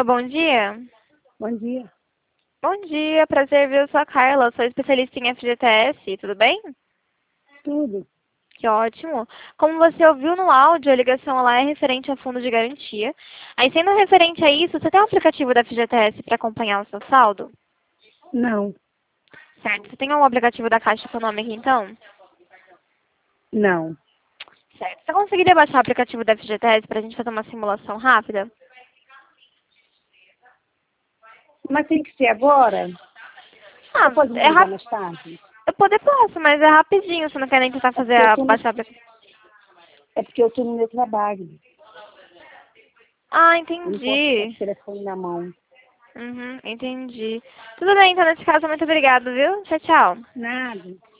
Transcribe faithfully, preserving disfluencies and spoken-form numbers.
Oi, bom dia. Bom dia. Bom dia, prazer ver a sua Carla. Sou especialista em F G T S, tudo bem? Tudo. Que ótimo. Como você ouviu no áudio, a ligação lá é referente a fundo de garantia. Aí, sendo referente a isso, você tem um aplicativo da F G T S para acompanhar o seu saldo? Não. Certo. Você tem um aplicativo da Caixa Econômica, então? Não. Certo. Você conseguiria baixar o aplicativo da F G T S para a gente fazer uma simulação rápida? Mas tem que ser agora? Ah, Você pode me é ligar rápido. mais tarde? Eu poder posso, mas é rapidinho. Você não quer nem tentar É fazer porque eu a tô no, baixar o aplicativo? é porque eu tô no meu trabalho. Ah, Eu não posso ficar com o entendi. telefone na mão. Uhum, entendi. Tudo bem, então nesse caso, muito obrigada, viu? Tchau, tchau. Nada.